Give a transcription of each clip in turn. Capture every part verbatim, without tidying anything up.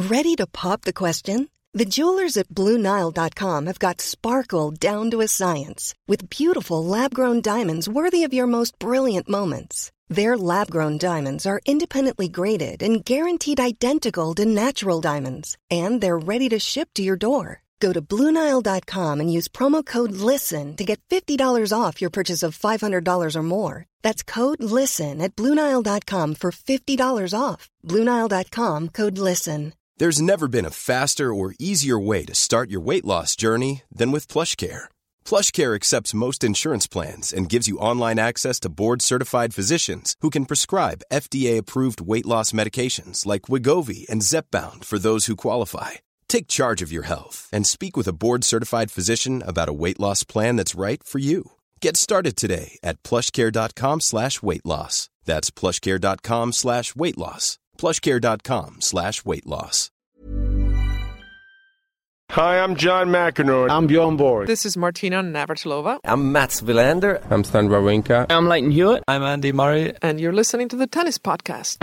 Ready to pop the question? The jewelers at Blue Nile dot com have got sparkle down to a science with beautiful lab-grown diamonds worthy of your most brilliant moments. Their lab-grown diamonds are independently graded and guaranteed identical to natural diamonds, and they're ready to ship to your door. Go to Blue Nile dot com and use promo code LISTEN to get fifty dollars off your purchase of five hundred dollars or more. That's code LISTEN at Blue Nile dot com for fifty dollars off. Blue Nile dot com, code LISTEN. There's never been a faster or easier way to start your weight loss journey than with PlushCare. PlushCare accepts most insurance plans and gives you online access to board-certified physicians who can prescribe F D A-approved weight loss medications like Wegovy and Zepbound for those who qualify. Take charge of your health and speak with a board-certified physician about a weight loss plan that's right for you. Get started today at plushcare.com slash weight loss. That's plushcare.com slash weight loss. plushcare.com slash weight loss. Hi, I'm John McEnroe. I'm Bjorn Borg. This is Martina Navratilova. I'm Mats Wilander. I'm Stan Wawrinka. I'm Leighton Hewitt. I'm Andy Murray. And you're listening to the Tennis Podcast.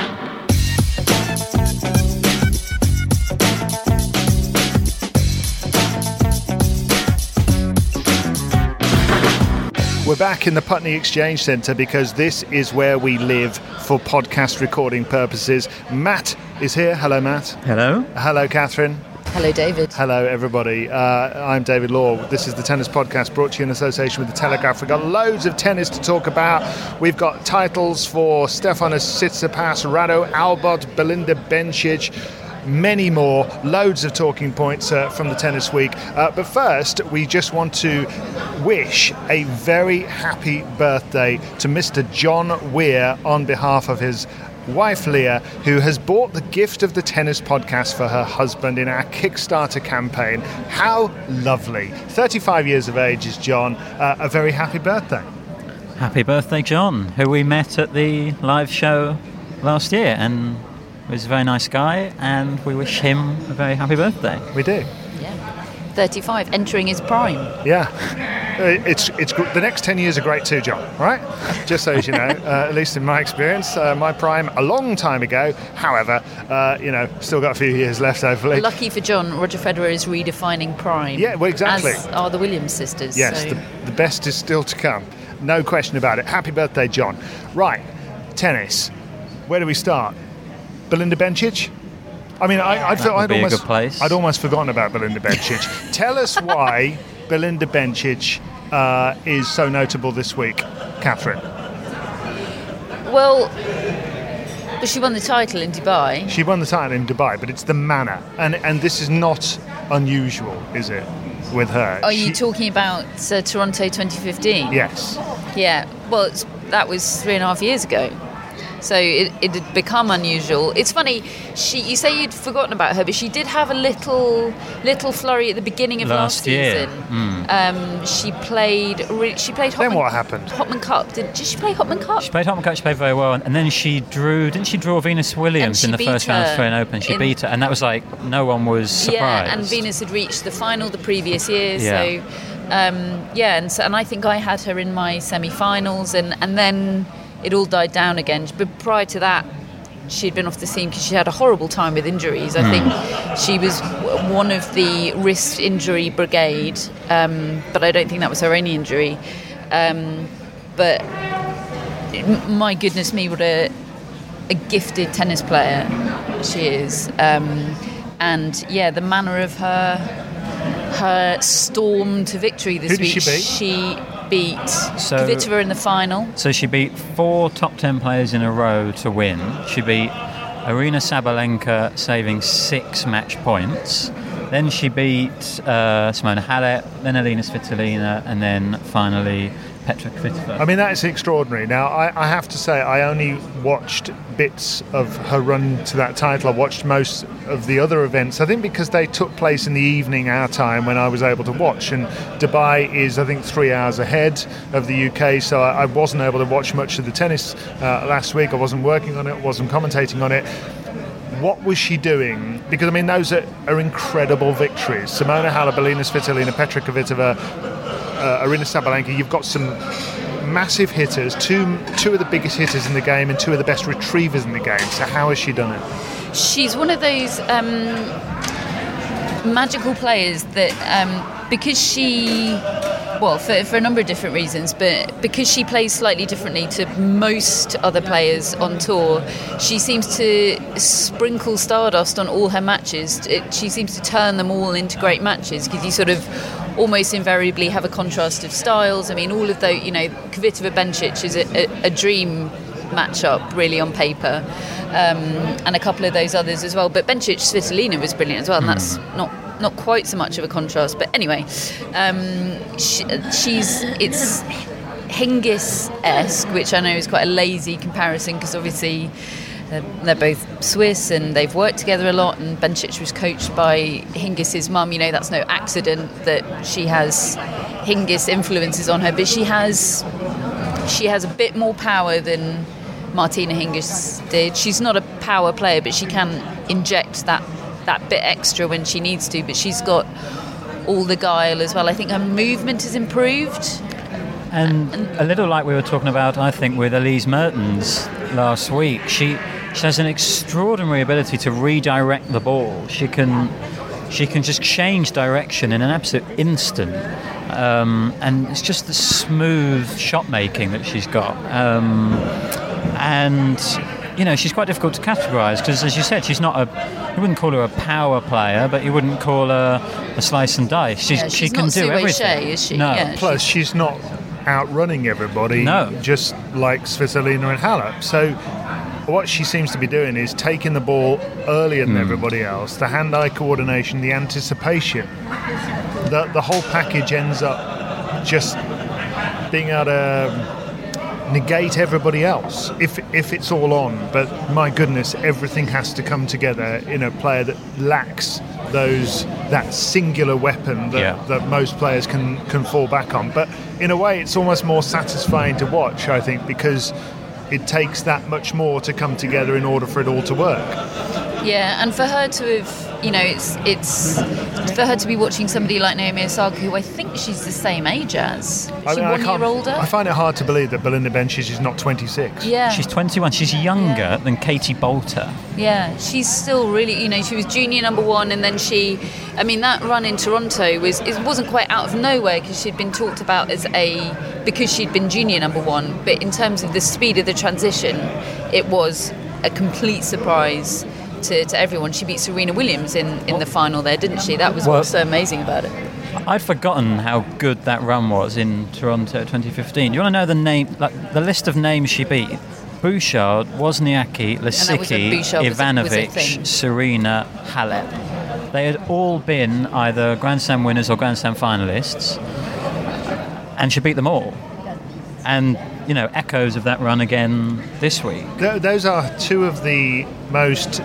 We're back in the Putney Exchange Centre because this is where we live for podcast recording purposes. Matt is here. Hello, Matt. Hello. Hello, Catherine. Hello, David. Hello, everybody. Uh, I'm David Law. This is the Tennis Podcast brought to you in association with The Telegraph. We've got loads of tennis to talk about. We've got titles for Stefanos Tsitsipas, Rado Albot, Belinda Bencic, many more, loads of talking points uh, from the Tennis Week. Uh, but first, we just want to wish a very happy birthday to Mister John Weir on behalf of his wife Leah, who has bought the gift of the Tennis Podcast for her husband in our Kickstarter campaign. How lovely. thirty-five years of age is John. Uh, a very happy birthday. Happy birthday, John, who we met at the live show last year, and he's a very nice guy, and we wish him a very happy birthday. We do. Yeah. thirty-five, entering his prime. Yeah. It's it's the next ten years are great too, John. All right, just so as you know, uh, at least in my experience, uh, my prime a long time ago. However, uh, you know, still got a few years left, hopefully. Lucky for John, Roger Federer is redefining prime. Yeah, well, exactly. As are the Williams sisters. Yes, so. the, the best is still to come. No question about it. Happy birthday, John. Right, tennis. Where do we start? Belinda Bencic. I mean, I, I'd, I'd almost I'd almost forgotten about Belinda Bencic. Tell us why Belinda Bencic uh, is so notable this week, Catherine. Well, she won the title in Dubai. She won the title in Dubai, but it's the manner, and and this is not unusual, is it, with her? Are she, you talking about uh, Toronto twenty fifteen? Yes. Yeah. Well, it's, that was three and a half years ago. So it, it had become unusual. It's funny, she you say you'd forgotten about her, but she did have a little little flurry at the beginning of last, last year. season. Mm. Um, she played she played Hopman, then what happened? Hopman Cup. Did, did she play Hopman Cup? She played Hopman Cup, she played very well, and then she drew, didn't she draw Venus Williams in the first round of Australian Open? She in, beat her, and that was like, no one was surprised. Yeah, and Venus had reached the final the previous year, yeah. so um, yeah, and so and I think I had her in my semi-finals, and, and then it all died down again. But prior to that, she'd been off the scene because she had a horrible time with injuries. I mm. think she was one of the wrist injury brigade, um, but I don't think that was her only injury. Um, but my goodness me, what a, a gifted tennis player she is. Um, and yeah, the manner of her her storm to victory this Who did week. she beat? She beat so, Kvitova in the final. So she beat four top ten players in a row to win. She beat Aryna Sabalenka, saving six match points. Then she beat uh, Simona Halep, then Alina Svitolina, and then finally Petra Kvitova. I mean, that is extraordinary. Now, I, I have to say, I only watched bits of her run to that title. I watched most of the other events, I think because they took place in the evening, our time, when I was able to watch. And Dubai is, I think, three hours ahead of the U K, so I, I wasn't able to watch much of the tennis uh, last week. I wasn't working on it, wasn't commentating on it. What was she doing? Because, I mean, those are, are incredible victories. Simona Halep, Alina Svitolina, Petra Kvitova, uh, Aryna Sabalenka. You've got some massive hitters, two two of the biggest hitters in the game and two of the best retrievers in the game. So how has she done it? She's one of those um, magical players that, um, because she, well, for, for a number of different reasons, but because she plays slightly differently to most other players on tour, she seems to sprinkle stardust on all her matches. It, she seems to turn them all into great matches, because you sort of almost invariably have a contrast of styles. I mean, all of those, you know, Kvitova-Bencic is a, a, a dream matchup, really, on paper, um, and a couple of those others as well. But Bencic-Svitolina was brilliant as well, and that's not not quite so much of a contrast. But anyway, um, she, she's it's Hingis-esque, which I know is quite a lazy comparison, because obviously uh, they're both Swiss and they've worked together a lot, and Bencic was coached by Hingis's mum. You know, that's no accident that she has Hingis influences on her, but she has she has a bit more power than Martina Hingis did. She's not a power player, but she can inject that that bit extra when she needs to, but she's got all the guile as well. I think her movement has improved. And, and a little like we were talking about, I think, with Elise Mertens last week, she she has an extraordinary ability to redirect the ball. She can she can just change direction in an absolute instant. Um, and it's just the smooth shot making that she's got. Um, and you know, she's quite difficult to categorise, because, as you said, she's not a. You wouldn't call her a power player, but you wouldn't call her a slice and dice. She's, yeah, she's she can not do Sue everything. O'Shea, is she? No. Yeah, Plus, she's not outrunning everybody, no. just like Svitolina and Halep. So what she seems to be doing is taking the ball earlier than mm. everybody else. The hand-eye coordination, the anticipation, the the whole package ends up just being able to negate everybody else if if it's all on. But my goodness, everything has to come together in a player that lacks those that singular weapon that, yeah. that most players can can fall back on. But in a way, it's almost more satisfying to watch, I think, because it takes that much more to come together in order for it all to work. Yeah, and for her to have, you know, it's it's for her to be watching somebody like Naomi Osaka, who I think she's the same age as. Is I she mean, one I can't- year older? I find it hard to believe that Belinda Bencic is not twenty-six. Yeah. She's twenty-one. She's younger Yeah. than Katie Bolter. Yeah, she's still really, you know, she was junior number one, and then she, I mean, that run in Toronto was it wasn't quite out of nowhere, because she'd been talked about as a, because she'd been junior number one, but in terms of the speed of the transition, it was a complete surprise to, to everyone. She beat Serena Williams in, in the final there, didn't she? That was Well, what was so amazing about it. I'd forgotten how good that run was in Toronto twenty fifteen. Do you want to know the name, like the list of names she beat? Bouchard, Wozniacki, was when Lisicki, Bouchard was a- was a Ivanovic, thing. Serena, Halep. They had all been either Grand Slam winners or Grand Slam finalists, and she beat them all. And, you know, echoes of that run again this week. Th- those are two of the most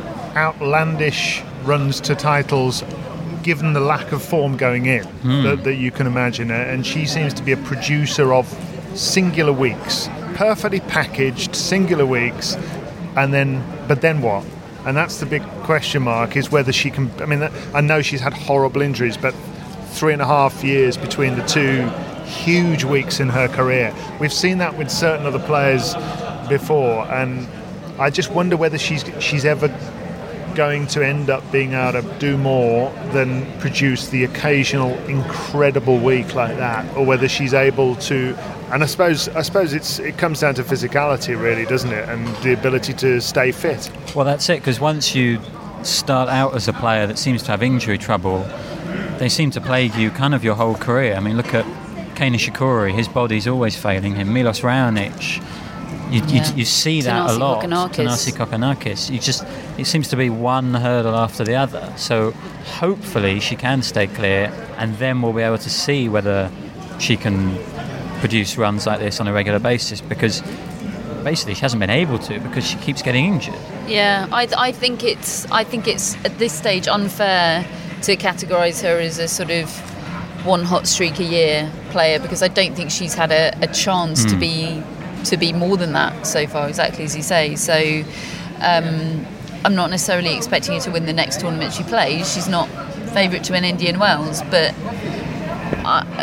outlandish runs to titles, given the lack of form going in, Mm. that, that you can imagine. And she seems to be a producer of singular weeks, perfectly packaged singular weeks, and then, but then what? And that's the big question mark, is whether she can. I mean, I know she's had horrible injuries, but three and a half years between the two huge weeks in her career. We've seen that with certain other players before, and I just wonder whether she's she's ever going to end up being able to do more than produce the occasional incredible week like that, or whether she's able to. And I suppose I suppose it's it comes down to physicality, really, doesn't it, and the ability to stay fit. Well, that's it, because once you start out as a player that seems to have injury trouble, they seem to plague you kind of your whole career. I mean, look at Kei Nishikori, his body's always failing him. Milos Raonic, you, Yeah. you, you see that Thanasi a lot. Kokkinakis. Thanasi Kokkinakis. You just, it seems to be one hurdle after the other. So hopefully she can stay clear, and then we'll be able to see whether she can produce runs like this on a regular basis, because basically she hasn't been able to, because she keeps getting injured. Yeah, I, I think it's I think it's at this stage unfair to categorise her as a sort of one hot streak a year player, because I don't think she's had a, a chance Mm. to be to be more than that so far, exactly as you say. So um, I'm not necessarily expecting her to win the next tournament she plays. She's not favourite to win Indian Wells, but I,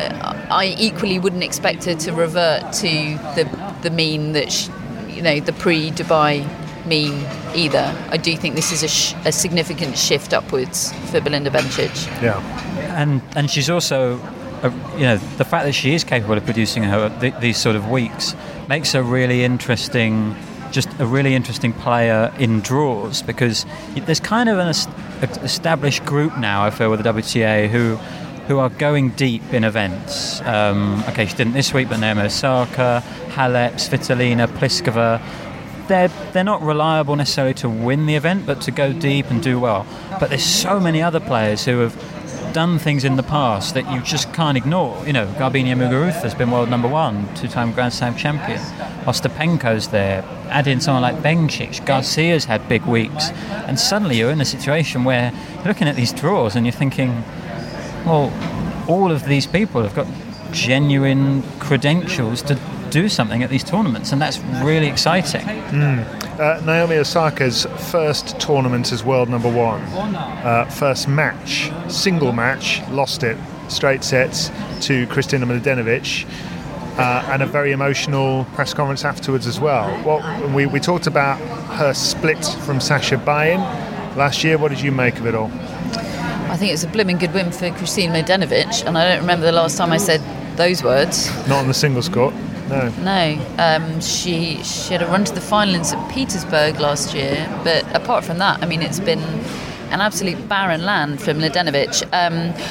I equally wouldn't expect her to revert to the the mean that she, you know, the pre-Dubai mean either. I do think this is a, sh- a significant shift upwards for Belinda Bencic. Yeah, and and she's also, uh, you know, the fact that she is capable of producing her th- these sort of weeks makes her really interesting. Just a really interesting player in draws, because there's kind of an est- established group now, I feel, with the W T A who who are going deep in events. Um, okay, she didn't this week, but Naomi Osaka, Halep, Svitolina, Pliskova. They're they're not reliable necessarily to win the event, but to go deep and do well. But there's so many other players who have done things in the past that you just can't ignore. You know, Garbine Muguruza has been world number one, two-time Grand Slam champion. Ostapenko's there. Add in someone like Bencic. Garcia's had big weeks. And suddenly you're in a situation where you're looking at these draws and you're thinking, well, all of these people have got genuine credentials to do something at these tournaments, and that's really exciting. Mm. Uh, Naomi Osaka's first tournament as world number one, uh, first match, single match, lost it, straight sets to Kristina Mladenovic, uh, and a very emotional press conference afterwards as well. Well, we, we talked about her split from Sasha Bain last year. What did you make of it all? I think it's a blooming good win for Kristina Mladenovic, and I don't remember the last time I said those words. Not on the singles court. No. No. Um, she she had a run to the final in Saint Petersburg last year, but apart from that, I mean, it's been an absolute barren land for Mladenovic. Um,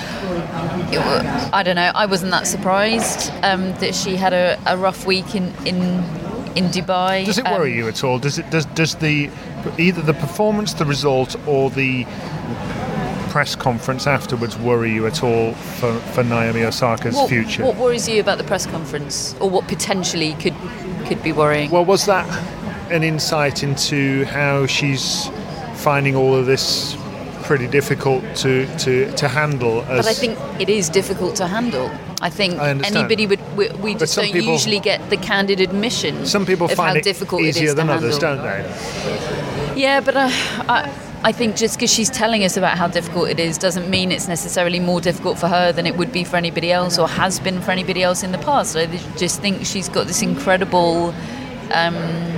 it, I don't know. I wasn't that surprised um, that she had a, a rough week in, in in Dubai. Does it worry um, you at all? Does it does does the either the performance, the result, or the press conference afterwards worry you at all for, for Naomi Osaka's what, future? What worries you about the press conference, or what potentially could could be worrying? Well, was that an insight into how she's finding all of this pretty difficult to, to, to handle? As but I think it is difficult to handle. I think I anybody would. We, we just don't people, usually get the candid admission. Some people of find how it difficult easier it is than to others, handle. don't they? Yeah, but uh, I, I think just because she's telling us about how difficult it is doesn't mean it's necessarily more difficult for her than it would be for anybody else, or has been for anybody else in the past. I just think she's got this incredible um,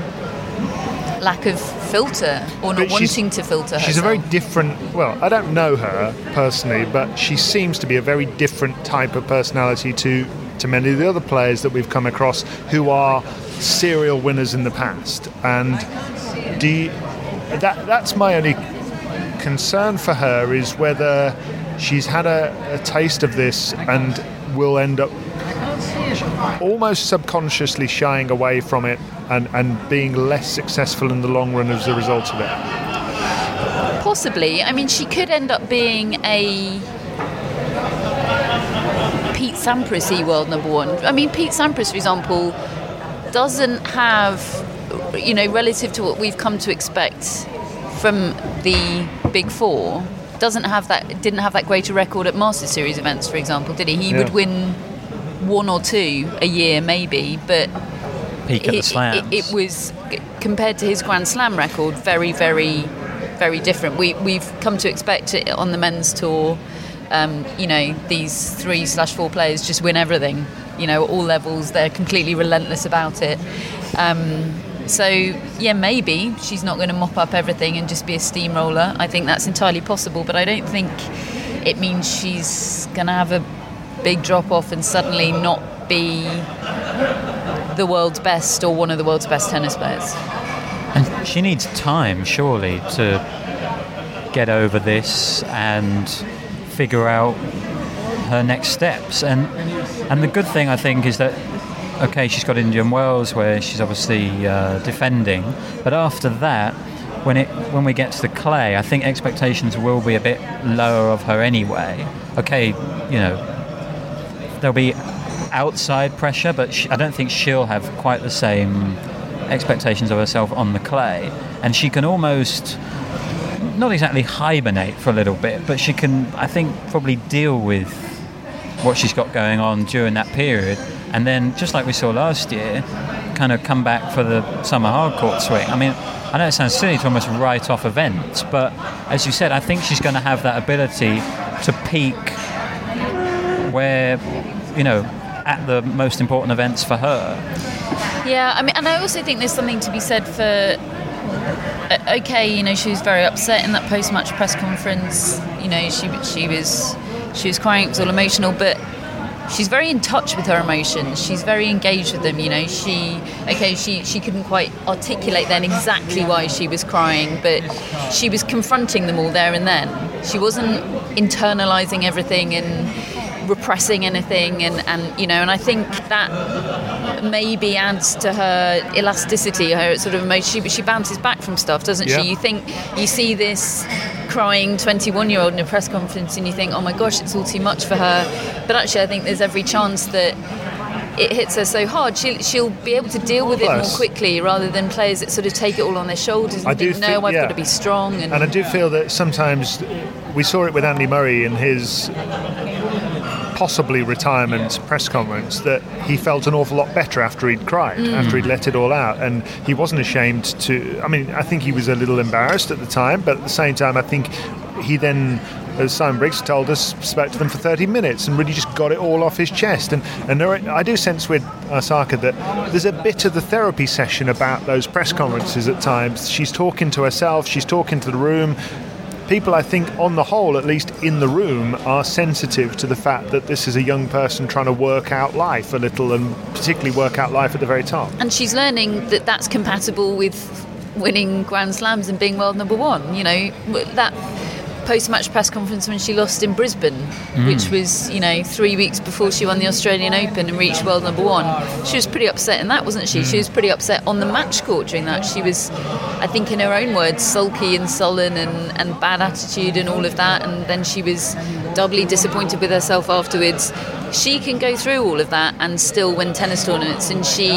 lack of filter, or not wanting to filter herself. She's a very different, well, I don't know her personally, but she seems to be a very different type of personality to, to many of the other players that we've come across who are serial winners in the past. And do you, that that's my only concern for her, is whether she's had a, a taste of this and will end up almost subconsciously shying away from it and, and being less successful in the long run as a result of it. Possibly. I mean, she could end up being a Pete Sampras-y world number one. I mean, Pete Sampras, for example, doesn't have, you know, relative to what we've come to expect from the Big Four, doesn't have that, didn't have that greater record at Masters Series events, for example, did he? He yeah. would win one or two a year, maybe, but peak at it, the slams. It, it was, compared to his Grand Slam record, very, very, very different. We we've come to expect it on the men's tour. Um, you know, these three slash four players just win everything. You know, at all levels, they're completely relentless about it. Um, So, yeah, maybe she's not going to mop up everything and just be a steamroller. I think that's entirely possible, but I don't think it means she's going to have a big drop-off and suddenly not be the world's best or one of the world's best tennis players. And she needs time, surely, to get over this and figure out her next steps. And and the good thing, I think, is that okay, she's got Indian Wells where she's obviously uh, defending, but after that, when it when we get to the clay, I think expectations will be a bit lower of her anyway. Okay, you know, there'll be outside pressure, but she, I don't think she'll have quite the same expectations of herself on the clay, and she can almost not exactly hibernate for a little bit, but she can, I think, probably deal with what she's got going on during that period. And then, just like we saw last year, kind of come back for the summer hardcourt swing. I mean, I know it sounds silly to almost write off events, but as you said, I think she's going to have that ability to peak where, you know, at the most important events for her. Yeah, I mean, and I also think there's something to be said for. Okay, you know, she was very upset in that post-match press conference. You know, she she was she was crying. It was all emotional, but she's very in touch with her emotions. She's very engaged with them. You know, she okay, she she couldn't quite articulate then exactly why she was crying, but she was confronting them all there and then. She wasn't internalizing everything and repressing anything, and, and you know, and I think that maybe adds to her elasticity, her sort of emotion. She, she bounces back from stuff, doesn't yeah. she? You think you see this crying twenty-one-year-old in a press conference, and you think, oh my gosh, it's all too much for her. But actually, I think there's every chance that it hits her so hard, she'll, she'll be able to deal with it Plus, more quickly, rather than players that sort of take it all on their shoulders and I think, do no, I've yeah. got to be strong. And, and I do feel that sometimes we saw it with Andy Murray in his possibly retirement press conference, that he felt an awful lot better after he'd cried, mm. after he'd let it all out, and he wasn't ashamed to. I mean, I think he was a little embarrassed at the time, but at the same time, I think he then, as Simon Briggs told us, spoke to them for thirty minutes and really just got it all off his chest. And, and there are, I do sense with Osaka that there's a bit of the therapy session about those press conferences at times. She's talking to herself, she's talking to the room. People, I think, on the whole, at least in the room, are sensitive to the fact that this is a young person trying to work out life a little, and particularly work out life at the very top. And she's learning that that's compatible with winning Grand Slams and being world number one. You know, that post-match press conference when she lost in Brisbane, mm. which was, you know, three weeks before she won the Australian Open and reached world number one. She was pretty upset in that, wasn't she? Mm. She was pretty upset on the match court during that. She was, I think, in her own words, sulky and sullen and, and bad attitude and all of that. And then she was doubly disappointed with herself afterwards. She can go through all of that and still win tennis tournaments, and she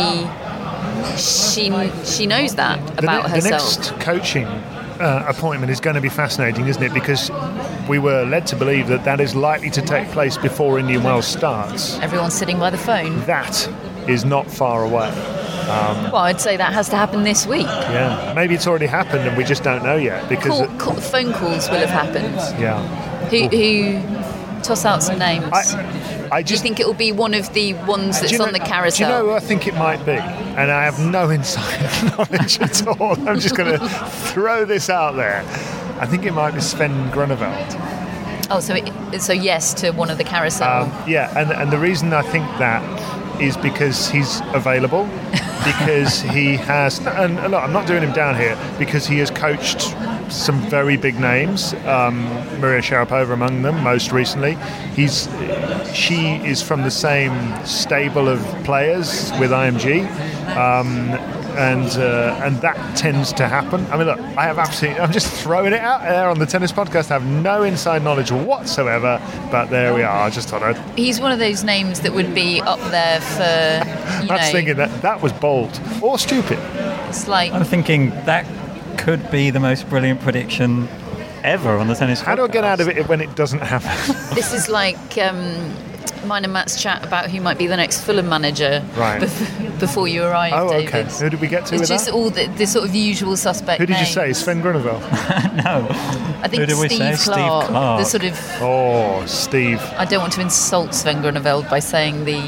she she knows that about the, herself. The next coaching Uh, appointment is going to be fascinating, isn't it? Because we were led to believe that that is likely to take place before Indian Wells starts. Everyone's sitting by the phone. That is not far away. Um, well, I'd say that has to happen this week. Yeah, maybe it's already happened and we just don't know yet. Because call, call, phone calls will have happened. Yeah. Who, who toss out some names? I, I just, do you think it will be one of the ones that's know, on the carousel? Do you know who I think it might be? And I have no inside knowledge at all. I'm just going to throw this out there. I think it might be Sven Grunewald. Oh, so it, so yes to one of the carousel. Um, yeah, and and the reason I think that is because he's available, because he has, and look, I'm not doing him down here, because he has coached some very big names, um, Maria Sharapova among them most recently. He's she is from the same stable of players with I M G, um, and uh, and that tends to happen. I mean, look, I have absolutely, I'm just throwing it out there on the Tennis Podcast. I have no inside knowledge whatsoever, but there we are. I just thought I'd... He's one of those names that would be up there for, you I was know, thinking that that was bold or stupid. It's like... I'm thinking that could be the most brilliant prediction ever on the Tennis Podcast. How do I get out of it when it doesn't happen? This is like um, mine and Matt's chat about who might be the next Fulham manager, right, bef- before you arrived, oh, David. Okay. Who did we get to it's with just that? all the, the sort of usual suspect Who did names. you say? Sven Grunewald? No. I think Who did we Steve, say? Clark, Steve Clark. the sort of... Oh, Steve. I don't want to insult Sven Grunewald by saying the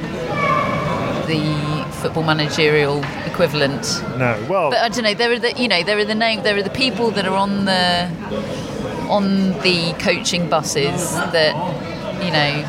the football managerial equivalent. No, well, but I don't know. There are the you know there are the name there are the people that are on the on the coaching buses that you know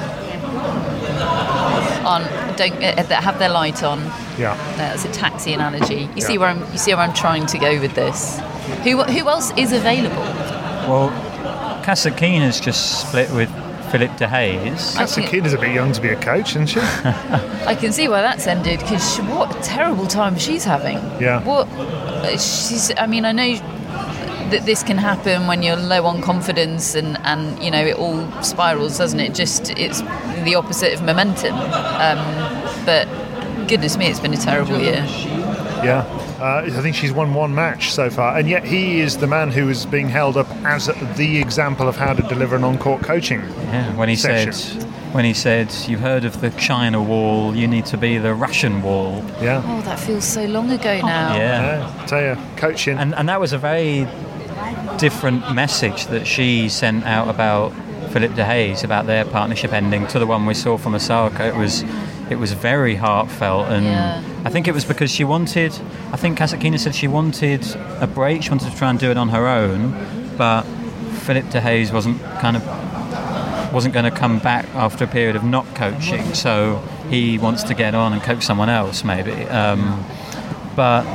on don't uh, that have their light on. Yeah, that's a taxi analogy. You yeah. see where I'm you see where I'm trying to go with this. Who who else is available? Well, Kasatkina's just split with Philip de Hayes. Kasatkina's a bit young to be a coach, isn't she? I can see why that's ended, because what a terrible time she's having. Yeah. What she's. I mean, I know that this can happen when you're low on confidence, and, and you know it all spirals, doesn't it? Just it's the opposite of momentum. Um, but goodness me, it's been a terrible year. Yeah. Uh, I think she's won one match so far, and yet he is the man who is being held up as the example of how to deliver an on-court coaching. Yeah, when he session. said, when he said, "You've heard of the China Wall, you need to be the Russian Wall." Yeah. Oh, that feels so long ago now. Yeah. yeah I tell you, coaching, and and that was a very different message that she sent out about Philip de Hayes, about their partnership ending, to the one we saw from Osaka. It was, it was very heartfelt, and Yeah. I think it was because she wanted, I think Kasatkina said she wanted a break, she wanted to try and do it on her own, but Philip de Hayes wasn't kind of wasn't going to come back after a period of not coaching, so he wants to get on and coach someone else maybe. Um, but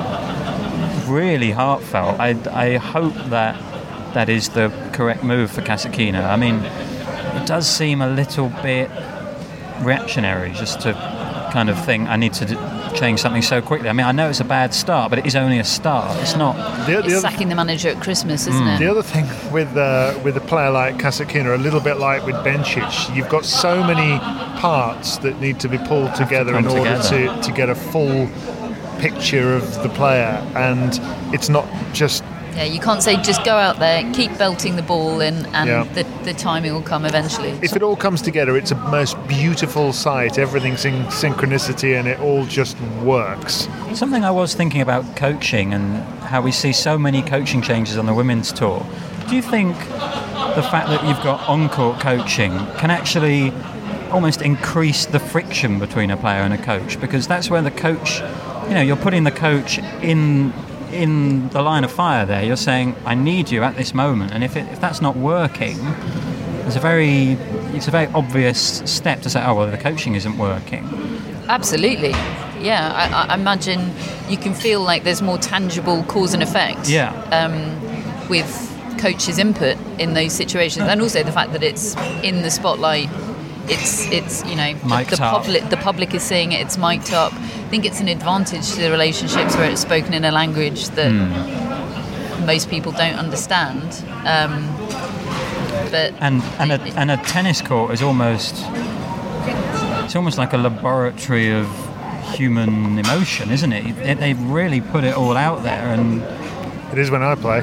really heartfelt. I, I hope that that is the correct move for Kasatkina. I mean, it does seem a little bit reactionary just to kind of think I need to d- change something so quickly. I mean, I know it's a bad start, but it is only a start. It's not... The, the It's other, sacking the manager at Christmas, isn't Mm. it? the other thing with uh, with a player like Kasatkina, a little bit like with Bencic, you've got so many parts that need to be pulled together come in order together. to, to get a full picture of the player, and it's not just... Yeah, you can't say just go out there, keep belting the ball in, and Yeah. the, the timing will come eventually. If it all comes together, it's a most beautiful sight. Everything's in synchronicity and it all just works. Something I was thinking about coaching and how we see so many coaching changes on the women's tour. Do you think the fact that you've got on-court coaching can actually almost increase the friction between a player and a coach? Because that's where the coach, you know, you're putting the coach in in the line of fire there. You're saying, I need you at this moment. And if it, if that's not working, it's a very it's a very obvious step to say, oh, well, the coaching isn't working. Absolutely. Yeah, I, I imagine you can feel like there's more tangible cause and effect Yeah. um, with coaches' input in those situations, and also the fact that it's in the spotlight. It's it's you know the, Mic'd the up. public the public is seeing it. It's mic'd up. I think it's an advantage to the relationships where it's spoken in a language that most people don't understand. Um, but And and a, and a tennis court is almost it's almost like a laboratory of human emotion, isn't it? They- They've really put it all out there, and It is when I play.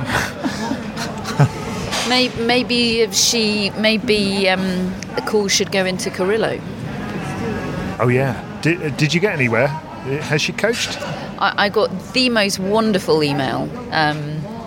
May, maybe if she, maybe um, the call should go into Carrillo. Oh, yeah. Did, did you get anywhere? Has she coached? I, I got the most wonderful email, um,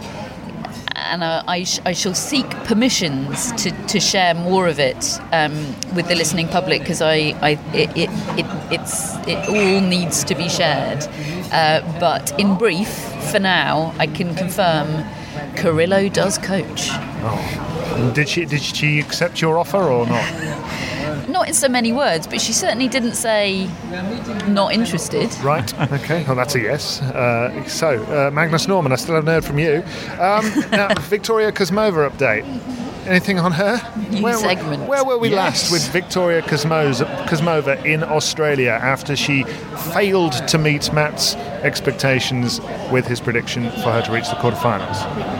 and uh, I, sh- I shall seek permissions to, to share more of it um, with the listening public, because I, I it, it, it it's it all needs to be shared. Uh, but in brief, for now, I can confirm Carrillo does coach. Oh. Did she did she accept your offer or not? Not in so many words, but she certainly didn't say not interested. Right, okay, well that's a yes. Uh, so, uh, Magnus Norman, I still haven't heard from you. Um, now, Victoria Kuzmova update. Anything on her? New where, segment. Where were we Yes. last with Victoria Kuzmova, Kuzmova in Australia after she failed to meet Matt's expectations with his prediction for her to reach the quarterfinals?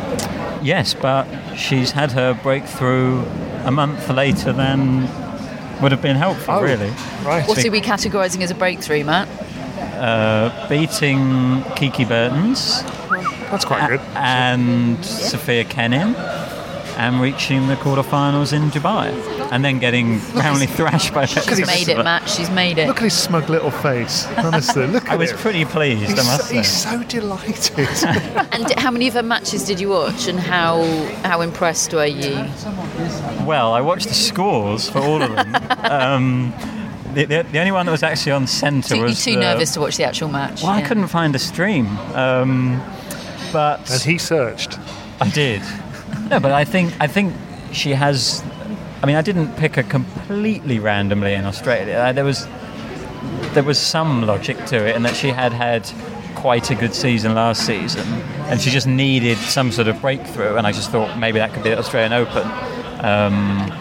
yes, but she's had her breakthrough a month later than would have been helpful, Oh, really. Right. What are we categorising as a breakthrough, Matt? Uh, beating Kiki Bertens That's quite good. and Sophia Kenin, and reaching the quarterfinals in Dubai, and then getting roundly thrashed by Petra She's made it, Kvitova. Matt. She's made it. Look at his smug little face. Honestly, look at I was him. pretty pleased, He's, I must so, he's say. so delighted. And how many of her matches did you watch, and how how impressed were you? Well, I watched the scores for all of them. um, the, the, the only one that was actually on centre Too, you're was... too the- nervous to watch the actual match. Well, I yeah. couldn't find a stream, um, but And he searched. I did. No, but I think I think she has. I mean, I didn't pick her completely randomly in Australia. Uh, There was there was some logic to it, in that she had had quite a good season last season, and she just needed some sort of breakthrough. And I just thought maybe that could be the Australian Open. Um,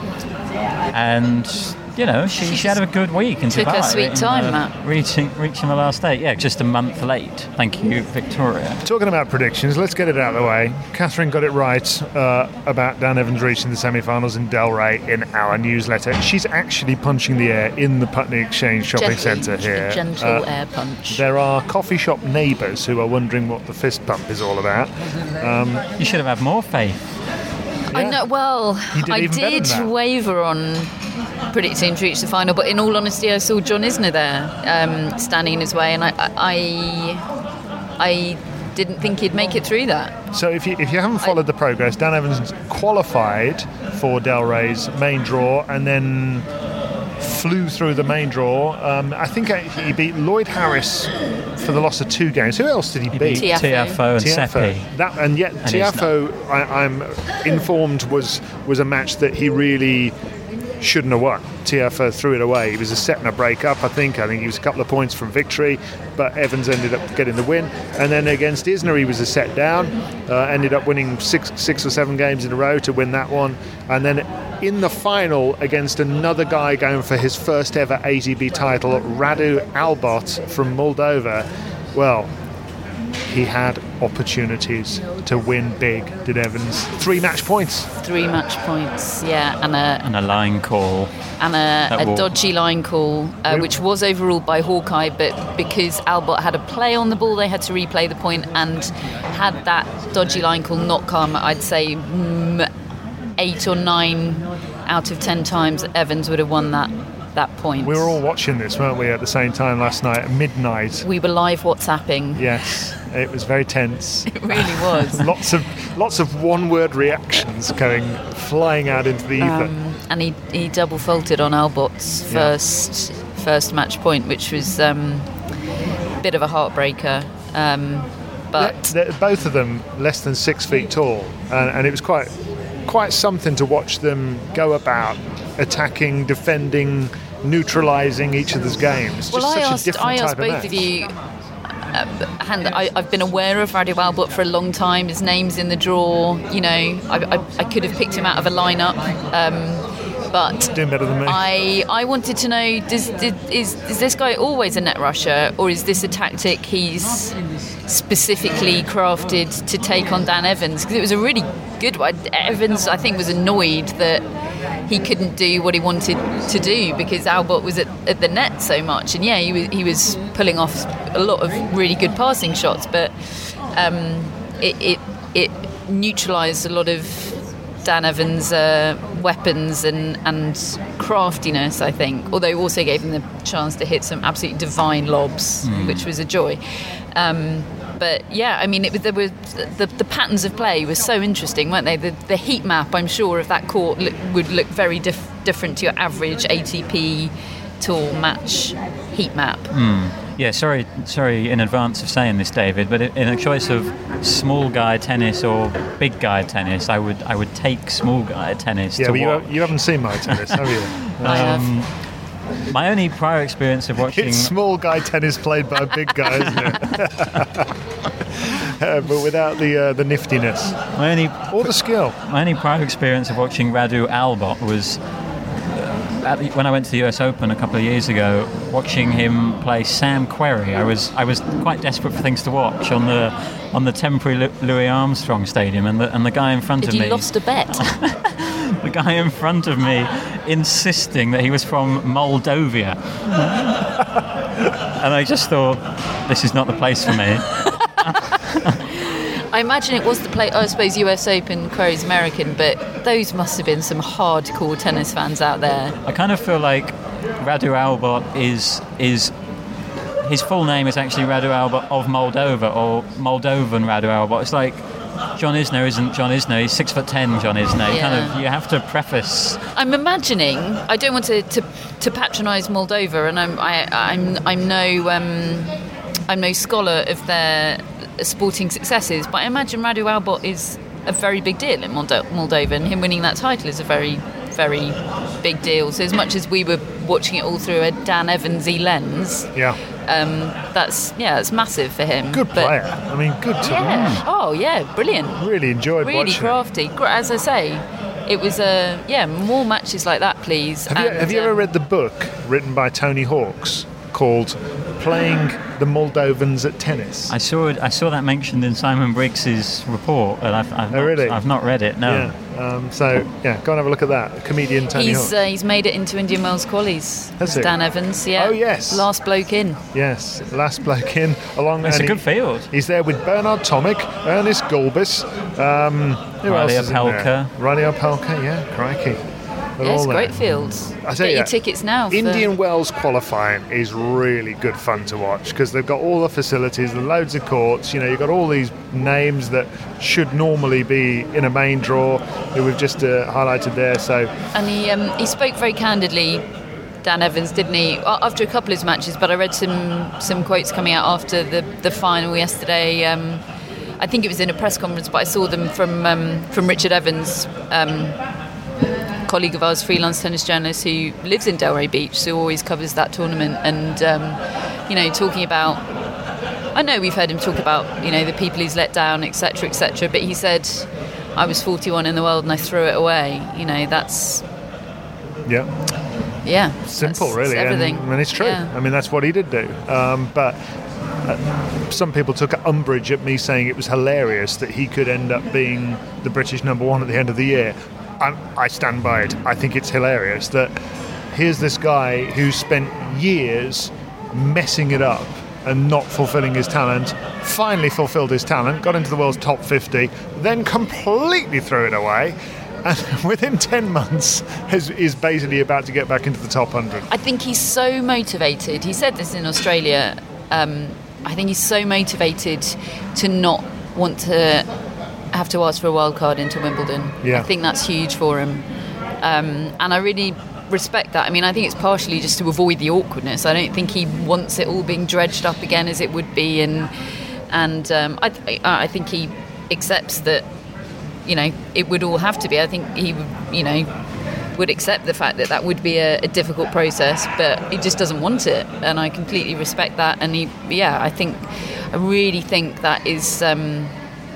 and you know, she, she had a good week in Took her Dubai, sweet in, time, uh, Matt. Reaching reaching the last eight. Yeah, just a month late. Thank you, Victoria. Talking about predictions, let's get it out of the way. Catherine got it right uh, about Dan Evans reaching the semi-finals in Delray in our newsletter. She's actually punching the air in the Putney Exchange Shopping Gently, Centre here. A gentle Uh, air punch. There are coffee shop neighbours who are wondering what the fist bump is all about. Um, You should have had more faith. I yeah. know. Well, did I even better did than that. waver on predicting to reach the final, but in all honesty, I saw John Isner there um, standing in his way, and I, I, I didn't think he'd make it through that. So if you if you haven't followed the progress, Dan Evans qualified for Delray's main draw and then flew through the main draw. Um, I think he beat Lloyd Harris for the loss of two games. Who else did he, He beat? beat Tiafoe and Tiafoe. Seppi. That, and yet And he's Tiafoe, I, I'm informed, was was a match that he really shouldn't have won. Tiafoe threw it away. He was a set and a break up, I think. I think he was a couple of points from victory, but Evans ended up getting the win. And then against Isner, he was a set down, uh, ended up winning six, six or seven games in a row to win that one. And then in the final against another guy going for his first ever A T P title, Radu Albot from Moldova. Well, he had opportunities to win big, did Evans. Three match points. Three match points, yeah, and a And a line call. and a, That a will- dodgy line call, uh, which was overruled by Hawkeye, but because Albot had a play on the ball, they had to replay the point, and had that dodgy line call not come, I'd say mm, eight or nine out of ten times Evans would have won that that point. We were all watching this, weren't we, at the same time last night at midnight? We were live WhatsApping. Yes, it was very tense. It really was. lots of lots of one-word reactions going flying out into the ether. Um, and he, he double faulted on Albot's Yeah. first first match point, which was um, a bit of a heartbreaker. Um, but They're- they're both of them less than six feet tall, and, and it was quite quite something to watch them go about attacking, defending, neutralising each other's games. well, Just I such asked a different I type asked of both match. of you. Uh, and I, I've been aware of Radu Albot for a long time. His name's in the draw. You know, I, I, I could have picked him out of a lineup, um, but Doing better than me. I I wanted to know: does, did, is is this guy always a net rusher, or is this a tactic he's specifically crafted to take on Dan Evans? Because it was a really good one. Evans, I think, was annoyed that he couldn't do what he wanted to do because Albot was at, at the net so much, and yeah, he was he was pulling off a lot of really good passing shots, but um, it, it it neutralised a lot of Dan Evans' uh, weapons and and craftiness, I think. Although also gave him the chance to hit some absolutely divine lobs, Mm. which was a joy. Um, But yeah, I mean, it was, there were the, the patterns of play were so interesting, weren't they? The, the heat map, I'm sure, of that court look, would look very dif- different to your average A T P Tour match heat map. Mm. Yeah, sorry, sorry in advance of saying this, David, but in a choice of small guy tennis or big guy tennis, I would I would take small guy tennis. Yeah, to but you, watch. have, you haven't seen my tennis, have you? I have. Um, my only prior experience of watching. It's small guy tennis played by a big guy, isn't it? Uh, but without the uh, the niftiness My only or the skill. My only prior experience of watching Radu Albot was uh, at the, when I went to the U S Open a couple of years ago, watching him play Sam Querrey. I was I was quite desperate for things to watch on the on the temporary Lu- Louis Armstrong Stadium, and the and the guy in front If of you me, lost a bet, the guy in front of me, insisting that he was from Moldova, and I just thought, this is not the place for me. I imagine it was the play. I suppose U S Open, Querrey's American, but those must have been some hardcore tennis fans out there. I kind of feel like Radu Albot is is his full name is actually Radu Albot of Moldova, or Moldovan Radu Albot. It's like John Isner isn't John Isner. He's six foot ten. John Isner. You kind Yeah. of you have to preface. I'm imagining. I don't want to, to, to patronise Moldova, and I'm I, I'm I'm no um, I'm no scholar of their sporting successes, but I imagine Radu Albot is a very big deal in Moldo- Moldova, and him winning that title is a very very big deal. So as much as we were watching it all through a Dan Evans-y lens, Yeah, um, that's yeah, it's massive for him. good But- player. I mean, good to Yeah. Oh yeah, brilliant. really enjoyed Really watching. crafty. Gra- As I say, it was a uh, yeah more matches like that, please. Have you, And, have you ever um, read the book written by Tony Hawks called "Playing the Moldovans at Tennis"? I saw it, I saw that mentioned in Simon Briggs's report, and I've I've, Oh, not, really? I've not read it. No. Yeah. Um, so yeah, go and have a look at that. Comedian Tony He's Hawks. uh, he's made it into Indian Wells qualies. Has he? Dan Evans, yeah. Oh, yes. Last bloke in. Yes, last bloke in along. It's a and good he- field. He's there with Bernard Tomic, Ernest Gulbis, um, who Riley else is in Opelka. there? Riley Opelka, yeah, crikey. They're Yeah, it's all a great there. field. I tell Get you, your tickets now. For, Indian Wells qualifying is really good fun to watch because they've got all the facilities, and loads of courts. You know, you've got all these names that should normally be in a main draw, who we've just uh, highlighted there. So and he um, he spoke very candidly, Dan Evans, didn't he? After a couple of his matches, but I read some some quotes coming out after the, the final yesterday. Um, I think it was in a press conference, but I saw them from um, from Richard Evans, um, colleague of ours, freelance tennis journalist who lives in Delray Beach, so always covers that tournament, and um, you know, talking about. I know we've heard him talk about, you know, the people he's let down, et cetera, et cetera. But he said, "I was forty-one in the world and I threw it away." You know, that's yeah, yeah, simple, that's, really. That's everything. And, and it's true. Yeah. I mean, that's what he did do. Um, but uh, some people took umbrage at me saying it was hilarious that he could end up being the British number one at the end of the year. I, I stand by it. I think it's hilarious that here's this guy who spent years messing it up and not fulfilling his talent, finally fulfilled his talent, got into the world's top fifty, then completely threw it away, and within ten months is, is basically about to get back into the top one hundred. I think he's so motivated. He said this in Australia. Um, I think he's so motivated to not want to have to ask for a wild card into Wimbledon. Yeah. I think that's huge for him. Um, and I really respect that. I mean, I think it's partially just to avoid the awkwardness. I don't think he wants it all being dredged up again as it would be, and and um, I, th- I think he accepts that, you know, it would all have to be. I think he would, you know, would accept the fact that that would be a, a difficult process, but he just doesn't want it, and I completely respect that. And he, yeah, I think, I really think that is um,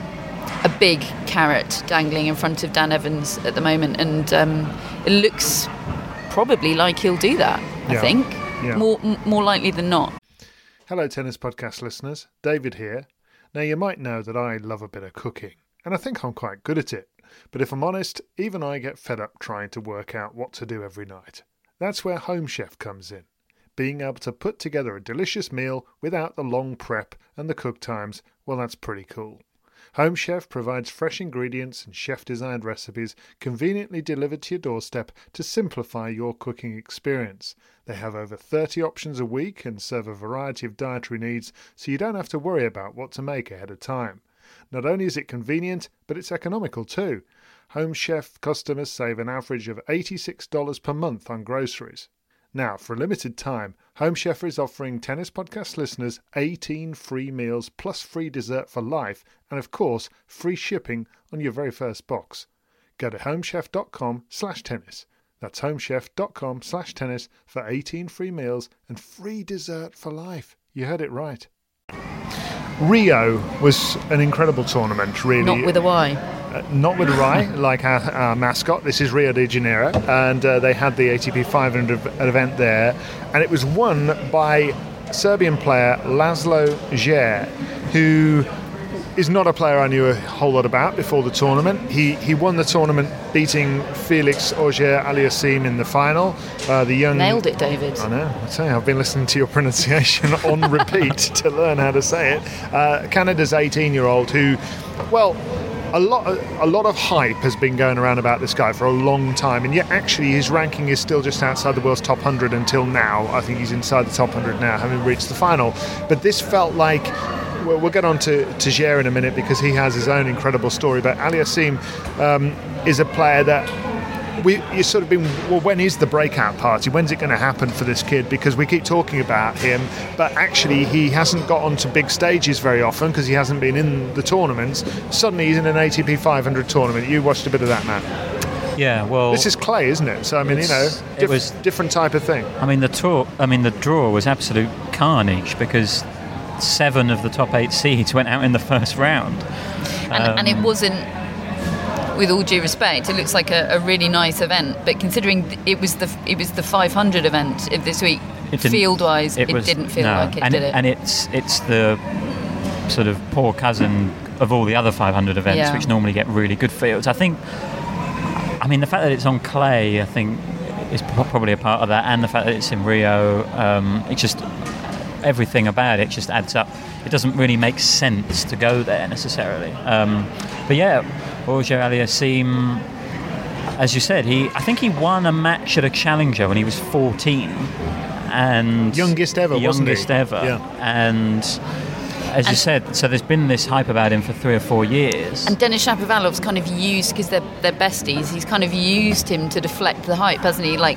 a big carrot dangling in front of Dan Evans at the moment, and um, it looks probably like he'll do that. I yeah. think yeah. more m- more likely than not. Hello, Tennis Podcast listeners. David here. Now, you might know that I love a bit of cooking, and I think I'm quite good at it. But if I'm honest, even I get fed up trying to work out what to do every night. That's where Home Chef comes in. Being able to put together a delicious meal without the long prep and the cook times, well, that's pretty cool. Home Chef provides fresh ingredients and chef-designed recipes conveniently delivered to your doorstep to simplify your cooking experience. They have over thirty options a week and serve a variety of dietary needs, so you don't have to worry about what to make ahead of time. Not only is it convenient, but it's economical too. Home Chef customers save an average of eighty-six dollars per month on groceries. Now, for a limited time, Home Chef is offering Tennis Podcast listeners eighteen free meals plus free dessert for life and, of course, free shipping on your very first box. Go to homechef.com slash tennis. That's homechef.com slash tennis for eighteen free meals and free dessert for life. You heard it right. Rio was an incredible tournament, really. Not with a Y. Uh, not with a Y, like our, our mascot. This is Rio de Janeiro, and uh, they had the A T P five hundred event there, and it was won by Serbian player Laszlo Djere, who is not a player I knew a whole lot about before the tournament. He he won the tournament beating Felix Auger-Aliassime in the final. Uh, the young Nailed it, David. I know. I tell you, I've been listening to your pronunciation on repeat to learn how to say it. Uh, Canada's eighteen-year-old who, well, a lot a lot of hype has been going around about this guy for a long time, and yet actually his ranking is still just outside the world's top one hundred until now. I think he's inside the top one hundred now, having reached the final. But this felt like, well, we'll get on to, to Djere in a minute because he has his own incredible story, but Aliassime um, is a player that we you sort of been, well, when is the breakout party? When's it going to happen for this kid? Because we keep talking about him, but actually he hasn't got onto big stages very often because he hasn't been in the tournaments. Suddenly he's in an A T P five hundred tournament. You watched a bit of that, man. Yeah, well, this is clay, isn't it? So I mean, you know, diff- it was different type of thing. I mean, the tour. I mean, the draw was absolute carnage because seven of the top eight seeds went out in the first round, and, um, and it wasn't. With all due respect, it looks like a, a really nice event, but considering th- it was the it was the five hundred event of this week, field-wise, it, it didn't feel no, like it, and did it, it? And it's it's the sort of poor cousin of all the other five hundred events, yeah. which normally get really good fields. I think. I mean, the fact that it's on clay, I think, is probably a part of that, and the fact that it's in Rio, um, it just everything about it just adds up. It doesn't really make sense to go there necessarily. Um, but yeah, Auger-Aliassime, as you said, he I think he won a match at a challenger when he was fourteen, and youngest ever, wasn't he? Youngest ever, yeah. And as you said, so there's been this hype about him for three or four years. And Denis Shapovalov's kind of used, because they're, they're besties, he's kind of used him to deflect the hype, hasn't he? Like,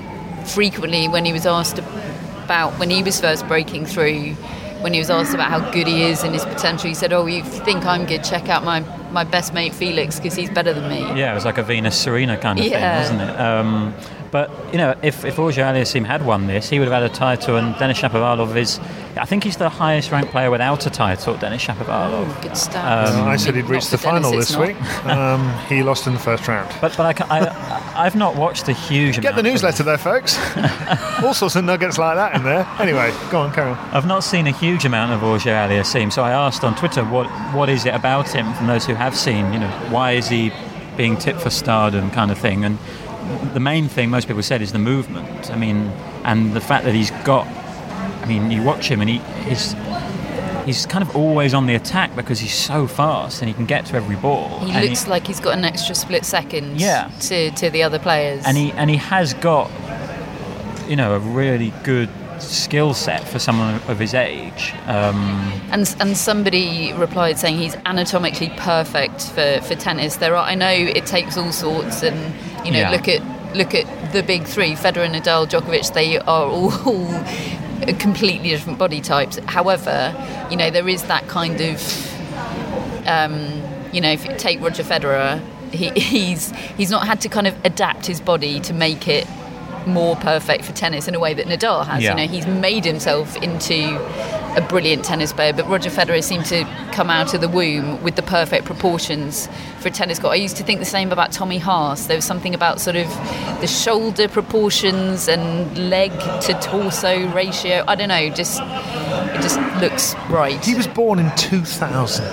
frequently when he was asked about when he was first breaking through, when he was asked about how good he is and his potential, he said, oh, you think I'm good, check out my, my best mate Felix, because he's better than me. Yeah, it was like a Venus-Serena kind of yeah. thing, wasn't it? Um, but, you know, if, if Auger-Aliassime had won this, he would have had a title, and Denis Shapovalov is, I think he's the highest ranked player without a title, Denis Shapovalov. Oh, good stuff. Um, I said he'd reached the final Dennis, this week. Um, he lost in the first round. But but I, ca- I, I've not watched a huge Get amount the newsletter there, folks. All sorts of nuggets like that in there. Anyway, go on, carry on. I've not seen a huge amount of Auger-Aliassime, so I asked on Twitter, what what is it about him, from those who have seen, you know, why is he being tipped for stardom kind of thing? And the main thing most people said is the movement. I mean, and the fact that he's got, I mean, you watch him and he he's, he's kind of always on the attack because he's so fast and he can get to every ball. He and looks he, like he's got an extra split second yeah. to, to the other players. And he and he has got, you know, a really good skill set for someone of his age. Um, and and somebody replied saying he's anatomically perfect for, for tennis. There are, I know it takes all sorts, and you know, yeah. look at look at the big three: Federer, Nadal, Djokovic. They are all, all completely different body types. However, you know, there is that kind of, um, you know, if you take Roger Federer, he, he's he's not had to kind of adapt his body to make it more perfect for tennis in a way that Nadal has. Yeah. You know, he's made himself into a brilliant tennis player, but Roger Federer seemed to come out of the womb with the perfect proportions for a tennis court. I used to think the same about Tommy Haas. There was something about sort of the shoulder proportions and leg to torso ratio. I don't know, just it just looks right. He was born in two thousand.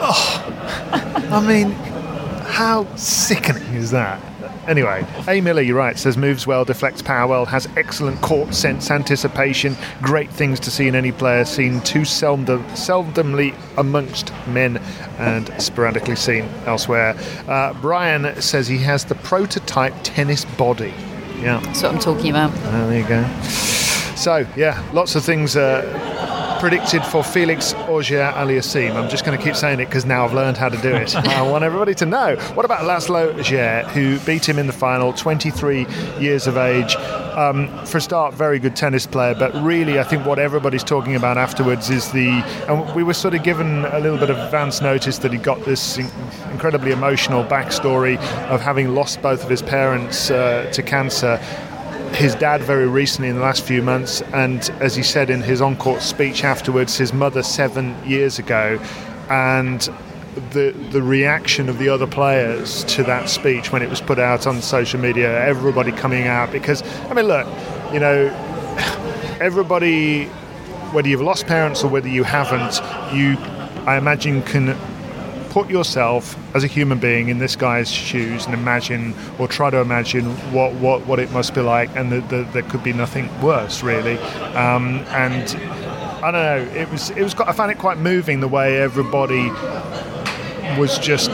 Oh, I mean, how sickening is that? Anyway, A. Miller, you're right, says moves well, deflects power well, has excellent court sense, anticipation, great things to see in any player, seen too seldom, seldomly amongst men and sporadically seen elsewhere. Uh, Brian says he has the prototype tennis body. Yeah. That's what I'm talking about. Uh, there you go. So, yeah, lots of things uh, predicted for Felix Auger-Aliassime. I'm just going to keep saying it because now I've learned how to do it. I want everybody to know. What about Laszlo Djere, who beat him in the final, twenty-three years of age? Um, for a start, very good tennis player, but really I think what everybody's talking about afterwards is the... And we were sort of given a little bit of advance notice that he got this in- incredibly emotional backstory of having lost both of his parents uh, to cancer. His dad very recently in the last few months, and as he said in his on-court speech afterwards, his mother seven years ago, and the the reaction of the other players to that speech when it was put out on social media, everybody coming out, because, I mean, look, you know, everybody, whether you've lost parents or whether you haven't, you, I imagine, can put yourself as a human being in this guy's shoes and imagine, or try to imagine what, what, what it must be like, and the, the, there could be nothing worse, really. Um, and I don't know, it was it was quite, I found it quite moving the way everybody was just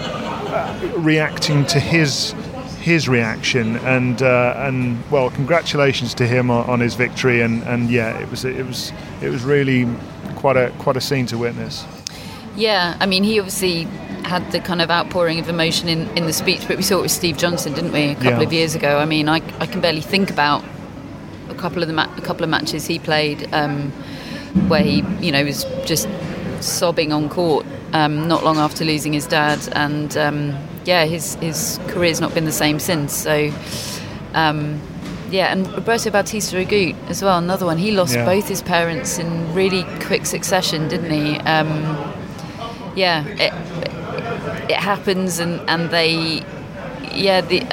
uh, reacting to his his reaction, and uh, and well, congratulations to him on, on his victory, and, and yeah, it was it was it was really quite a quite a scene to witness. Yeah, I mean, he obviously had the kind of outpouring of emotion in, in the speech, but we saw it with Steve Johnson, didn't we, a couple yeah. of years ago? I mean, I, I can barely think about a couple of the ma- a couple of matches he played um, where he, you know, was just sobbing on court um, not long after losing his dad, and um, yeah, his his career's not been the same since. So. Um, Yeah, and Roberto Bautista Agut as well, another one. He lost yeah. both his parents in really quick succession, didn't he? Um, yeah, it, it happens, and, and they, yeah, the.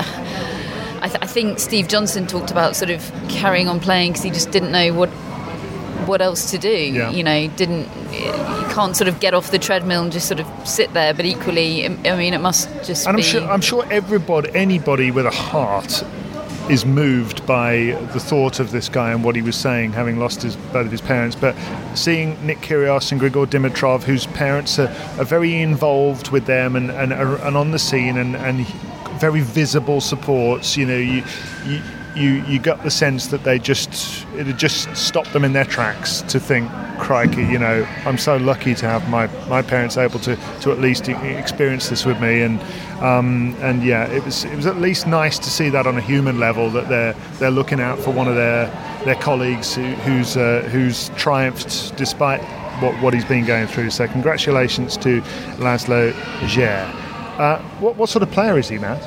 I, th- I think Steve Johnson talked about sort of carrying on playing because he just didn't know what what else to do. Yeah. You know, didn't you can't sort of get off the treadmill and just sort of sit there. But equally, I mean, it must just. And be... I'm sure I'm sure everybody, anybody with a heart, is moved by the thought of this guy and what he was saying, having lost his, both of his parents. But seeing Nick Kyrgios and Grigor Dimitrov, whose parents are, are very involved with them and, and, and on the scene, and, and very visible supports, you know, you, you you you got the sense that they just it had just stopped them in their tracks to think, crikey, you know, I'm so lucky to have my, my parents able to, to at least experience this with me. And Um, and yeah, it was it was at least nice to see that on a human level, that they're they're looking out for one of their their colleagues who, who's uh, who's triumphed despite what what he's been going through. So congratulations to Laszlo Djere. Uh, what what sort of player is he, Matt?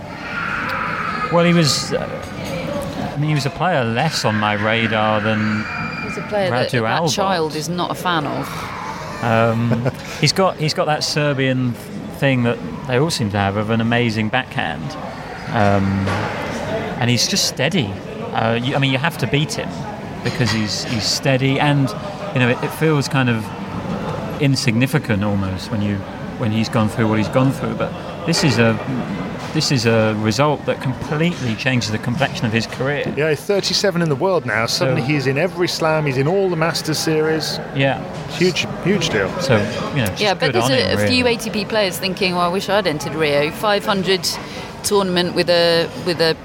Well, he was. Uh, I mean, he was a player less on my radar than. He's a player that, Radu that Albot. child is not a fan of. Um, he's got he's got that Serbian thing that they all seem to have, of an amazing backhand, um, and he's just steady. Uh, you, I mean, you have to beat him because he's he's steady, and you know it, it feels kind of insignificant almost when you when he's gone through what he's gone through. But this is a this is a result that completely changes the complexion of his career. Yeah, he's thirty-seven in the world now. Suddenly So- he's in every slam. He's in all the Masters series. Yeah. Huge, huge deal. So you know, just Yeah, but good there's on a, him, a few really. A T P players thinking, "Well, I wish I'd entered Rio. five hundred tournament with a with a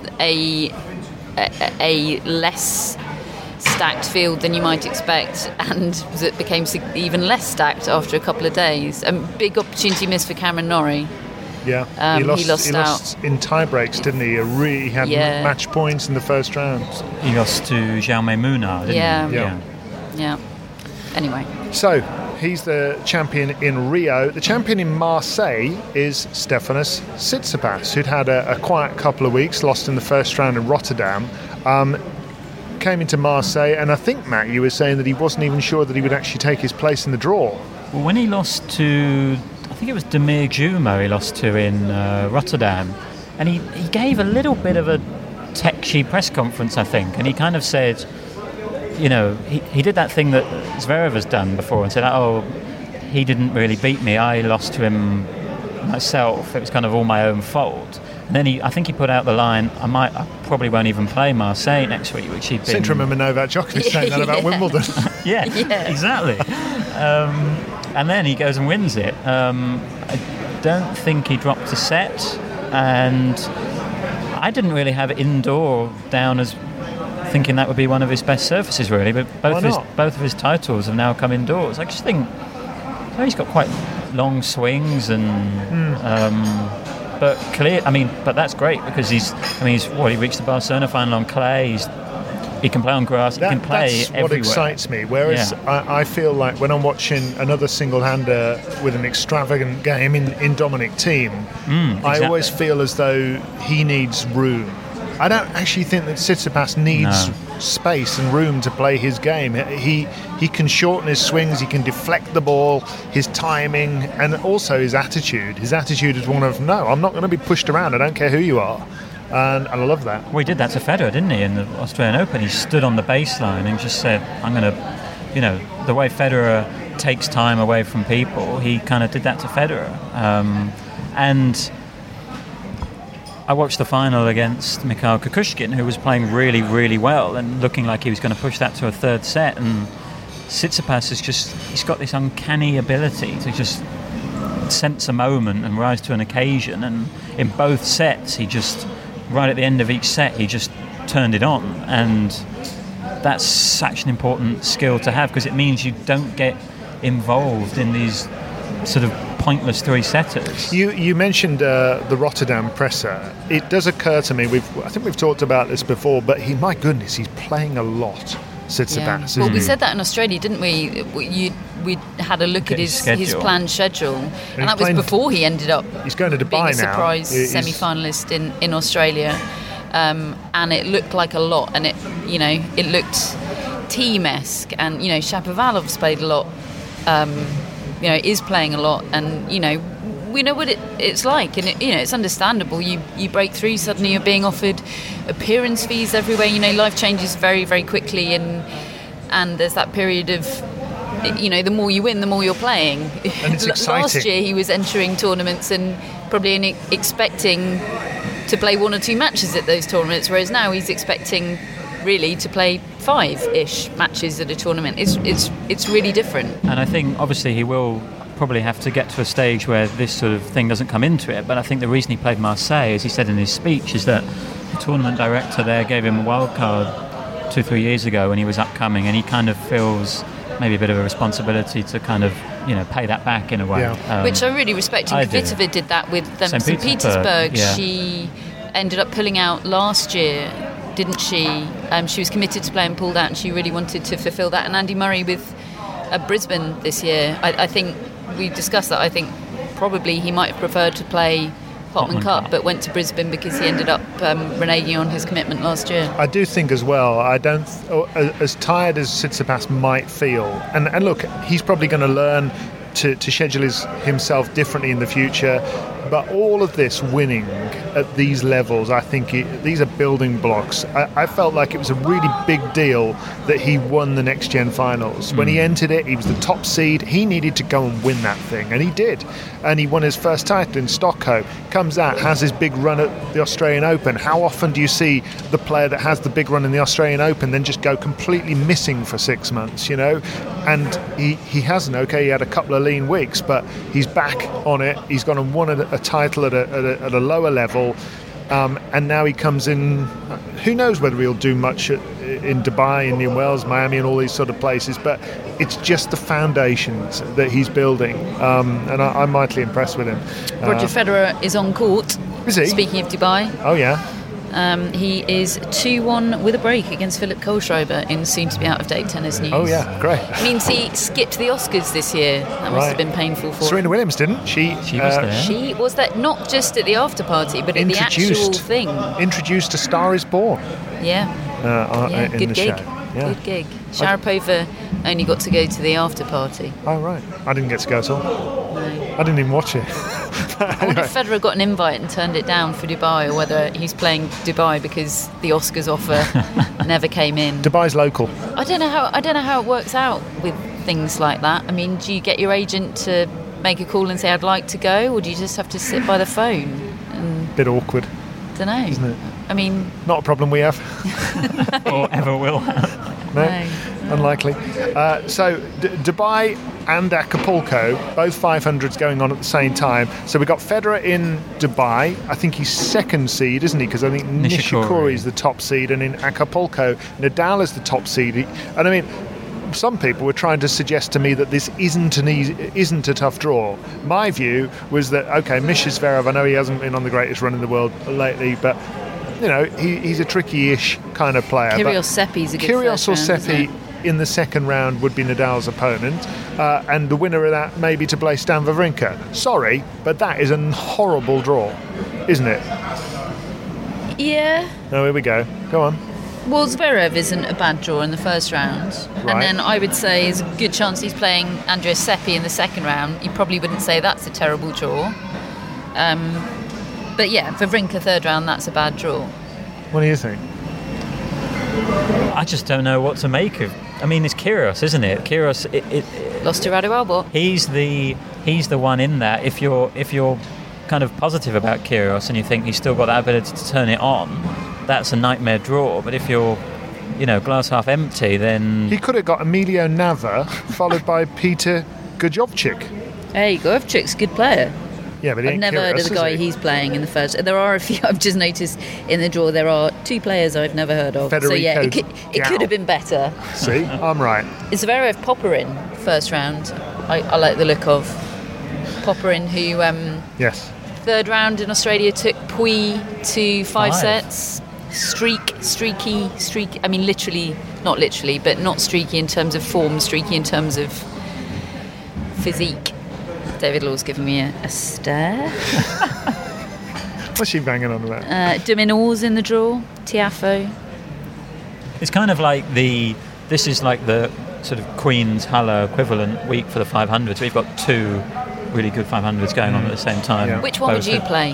a a, a less stacked field than you might expect, and that became sig- even less stacked after a couple of days. A big opportunity missed for Cameron Norrie. Yeah, Um, he he lost. lost he lost in tie breaks, didn't he? A re- he had Yeah. match points in the first round. He lost to Jaume Munar, didn't Yeah. he? Yeah. Yeah. Anyway, So he's the champion in Rio. The champion in Marseille is Stefanos Tsitsipas, who'd had a, a quiet couple of weeks, lost in the first round in Rotterdam. Um, came into Marseille, and I think, Matt, you were saying that he wasn't even sure that he would actually take his place in the draw. Well, when he lost to, I think it was Demir Jumo he lost to in uh, Rotterdam, and he, he gave a little bit of a tetchy press conference, I think, and he kind of said, you know, he, he did that thing that Zverev has done before and said, oh, he didn't really beat me, I lost to him myself, it was kind of all my own fault. And then he, I think he put out the line, I might, I probably won't even play Marseille next week, which he'd been... Seem to remember Novak Djokovic saying that about Yeah. Wimbledon. Yeah, Yeah. exactly. Um, and then he goes and wins it. Um, I don't think he dropped a set, and I didn't really have indoor down as thinking that would be one of his best surfaces, really. But both Why of his not? both of his titles have now come indoors. I just think well, he's got quite long swings, and Hmm. um, but clear. I mean, but that's great because he's. I mean, he's what he reached the Barcelona final on clay. He's, he can play on grass. That- he can play that's what everywhere. excites me. Whereas Yeah. I, I feel like when I'm watching another single-hander with an extravagant game in, in Dominic Thiem, Mm, I exactly. always feel as though he needs room. I don't actually think that Tsitsipas needs No. space and room to play his game. He he can shorten his swings, he can deflect the ball, his timing, and also his attitude. His attitude is one of, no, I'm not going to be pushed around. I don't care who you are. And, and I love that. Well, he did that to Federer, didn't he, in the Australian Open? He stood on the baseline and just said, I'm going to, you know, the way Federer takes time away from people, he kind of did that to Federer. Um, and I watched the final against Mikhail Kukushkin, who was playing really, really well and looking like he was going to push that to a third set. And Tsitsipas is just, he's got this uncanny ability to just sense a moment and rise to an occasion. And in both sets, he just, right at the end of each set, he just turned it on. And that's such an important skill to have because it means you don't get involved in these sort of pointless three-setters. You you mentioned uh, the Rotterdam presser. It does occur to me, we've I think we've talked about this before, but he, my goodness, he's playing a lot, Tsitsipas. yeah. isn't Well, we he? said that in Australia, didn't we? We you, we had a look Get at his his his schedule. planned schedule, and, he's that was playing- before he ended up He's going to being Dubai a now. surprise He's- semi-finalist in in Australia, um, and it looked like a lot, and it you know it looked team-esque, and you know Shapovalov's played a lot, um, you know is playing a lot, and you know we know what it, it's like, and it, you know it's understandable. You you break through, suddenly you're being offered appearance fees everywhere. You know life changes very very quickly, and and there's that period of. You know, the more you win, the more you're playing. And it's exciting. Last year, he was entering tournaments and probably only expecting to play one or two matches at those tournaments, whereas now he's expecting really to play five-ish matches at a tournament. It's it's it's really different. And I think obviously he will probably have to get to a stage where this sort of thing doesn't come into it. But I think the reason he played Marseille, as he said in his speech, is that the tournament director there gave him a wild card two, three years ago when he was upcoming, and he kind of feels maybe a bit of a responsibility to kind of, you know, pay that back in a way. Yeah. Um, Which I really respect. I And do. Kvitova did that with um, Saint Saint Petersburg, Petersburg. yeah. She ended up pulling out last year, didn't she? Um, she was committed to play and pulled out, and she really wanted to fulfil that. And Andy Murray with uh, Brisbane this year, I, I think we discussed that. I think probably he might have preferred to play Potman Potman Cup, Cup. but went to Brisbane because he ended up um, reneging on his commitment last year. I do think as well, I don't, th- as tired as Tsitsipas might feel, and, and look, he's probably going to learn to, to schedule his, himself differently in the future, but all of this winning at these levels, I think it, these are building blocks. I, I felt like it was a really big deal that he won the Next Gen Finals. When he entered it, he was the top seed. He needed to go and win that thing, and he did. And he won his first title in Stockholm. Comes out, has his big run at the Australian Open. How often do you see the player that has the big run in the Australian Open then just go completely missing for six months, you know? And he, he hasn't. Okay, he had a couple of lean weeks, but he's back on it. He's gone and won a, a title at a, at a, at a lower level. Um, and now he comes in, who knows whether he'll do much at, in Dubai, Indian Wells, Miami and all these sort of places, but it's just the foundations that he's building, um, and I, I'm mightily impressed with him. Roger Uh, Federer is on court. Is he? Speaking of Dubai, Oh yeah, um, he is two one with a break against Philip Kohlschreiber in soon-to-be out-of-date tennis news. oh yeah, great. It means he skipped the Oscars this year. That must Right. have been painful for Serena him. Williams didn't she? She was uh, there. She was that not just at the after party, but at the actual Introduced. thing. Introduced A Star Is Born Yeah, uh, uh, yeah, in good the gig. show. Yeah. Good gig. Sharapova only got to go to the after party. Oh right, I didn't get to go at all. No. I didn't even watch it. I wonder if Federer got an invite and turned it down for Dubai, or whether he's playing Dubai because the Oscars offer never came in. Dubai's local. I don't know how I don't know how it works out with things like that. I mean, do you get your agent to make a call and say I'd like to go, or do you just have to sit by the phone? And Bit awkward, don't know. isn't it? I mean, Not a problem we have. or ever will have. No, No. unlikely. Uh, so D- Dubai and Acapulco, both five hundreds going on at the same time. So we've got Federer in Dubai. I think he's second seed, isn't he? Because I think Nishikori. Nishikori is the top seed, and in Acapulco, Nadal is the top seed. He- And I mean, some people were trying to suggest to me that this isn't an easy, isn't a tough draw. My view was that, okay, Misha Zverev, I know he hasn't been on the greatest run in the world lately, but you know, he, he's a tricky-ish kind of player. but Kyrgios Seppi's a good Kyrgios first or round, isn't Seppi it? in the second round would be Nadal's opponent, uh, and the winner of that maybe to play Stan Wawrinka. Sorry, but that is a horrible draw, isn't it? Yeah. Oh, here we go. Go on. Well, Zverev isn't a bad draw in the first round. Right. And then I would say there's a good chance he's playing Andreas Seppi in the second round. You probably wouldn't say that's a terrible draw. Um, but yeah, for Wawrinka third round, that's a bad draw. What do you think? I just don't know what to make of. I mean, it's Kyrgios, isn't it? Kyrgios, it, it, Lost to Radu Albot. he's the he's the one in that. If you're if you're kind of positive about Kyrgios and you think he's still got that ability to turn it on, that's a nightmare draw. But if you're, you know, glass half empty, then He could have got Emilio Nava, followed by Peter Gojovcik. Hey, Govchik's a good player. Yeah, but he I've ain't never heard Kyrgios, of the is guy he? he's playing in the first. There are a few I've just noticed in the draw. There are two players I've never heard of. so yeah, it Federico could, it Giao. could have been better. See, I'm right. Is Zverev Popperin first round? I, I like the look of Popperin, who um, Yes. third round in Australia took Pui to five, Five. sets. Streak, streaky, streak. I mean, literally, not literally, but not streaky in terms of form. Streaky in terms of physique. David Law's giving me a, a stare. What's she banging on about? Uh, Dominor's in the draw. Tiafoe. it's kind of like the this is like the sort of Queen's Halle equivalent week for the five hundreds. We've got two really good five hundreds going on at the same time. Yeah. Which one would Both you are play?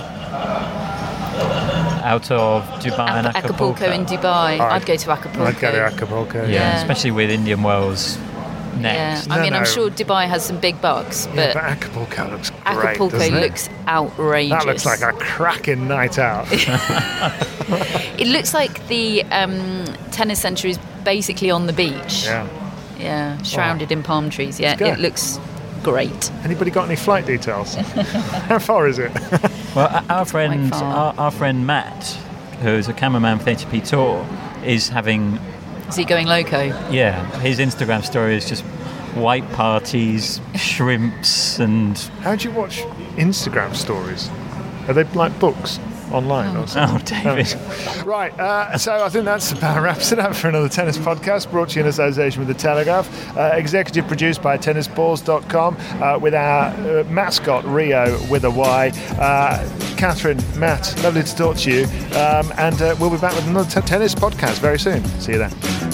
out of Dubai and Ac- Acapulco? Acapulco in Dubai. I'd- I'd go to Acapulco. I'd go to Acapulco. Yeah, Yeah. especially with Indian Wells Yeah, next. I No, mean, I'm no. sure Dubai has some big bucks, Yeah, but but Acapulco looks great, Acapulco doesn't it? looks outrageous. That looks like a cracking night out. It looks like the um, tennis centre is basically on the beach. Yeah. Yeah, shrouded in palm trees. Yeah, Let's go. it looks great. Anybody got any flight details? How far is it? Well, our- our friend, far. our, our friend Matt, who's a cameraman for A T P Tour, is having Is he going loco? yeah. His Instagram story is just white parties, shrimps, and... How do you watch Instagram stories? Are they like books online or something? Oh, David. Right, uh, so I think that's about wraps it up for another tennis podcast brought to you in association with The Telegraph. Uh, executive produced by tennis balls dot com uh, with our uh, mascot, Rio, with a Y. Uh, Catherine, Matt, lovely to talk to you. Um, and uh, we'll be back with another t- tennis podcast very soon. See you then.